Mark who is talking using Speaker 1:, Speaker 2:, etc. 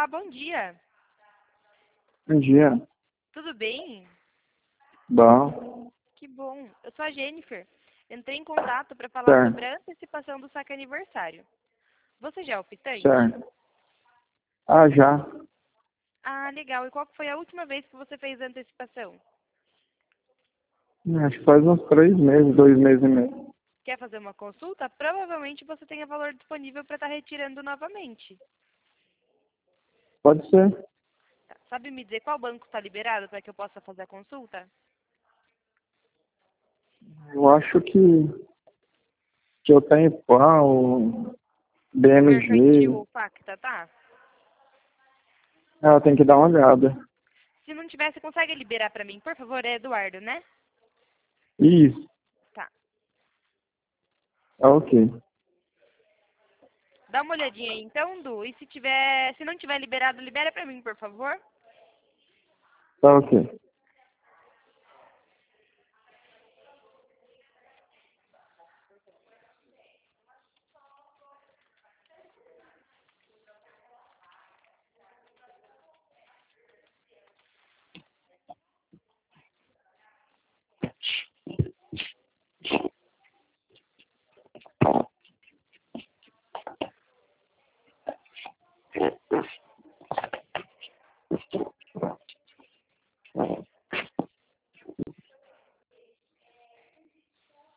Speaker 1: Olá, bom dia.
Speaker 2: Bom dia.
Speaker 1: Tudo bem?
Speaker 2: Bom,
Speaker 1: Que bom. Eu sou a Jennifer. Entrei em contato para falar sobre
Speaker 2: certo,
Speaker 1: a antecipação do saque aniversário. Você já é optante?
Speaker 2: certo. Ah, já.
Speaker 1: Ah, legal. E qual que foi a última vez que você fez a antecipação?
Speaker 2: Acho que faz uns 3 meses, 2 meses e meio.
Speaker 1: Quer fazer uma consulta? Provavelmente você tenha valor disponível para estar retirando novamente.
Speaker 2: Pode ser.
Speaker 1: Tá. Sabe me dizer qual banco está liberado para que eu possa fazer a consulta?
Speaker 2: Eu acho que eu tenho PAN,
Speaker 1: O Mercantil
Speaker 2: BMG.
Speaker 1: ou Pacta, tá?
Speaker 2: Ah, tem que dar uma olhada.
Speaker 1: Se não tiver, você consegue liberar para mim, por favor? É Eduardo, né?
Speaker 2: Isso,
Speaker 1: Tá.
Speaker 2: é ok.
Speaker 1: Dá uma olhadinha aí então, Du. E se não tiver liberado, libera pra mim, por favor.
Speaker 2: Tá ok.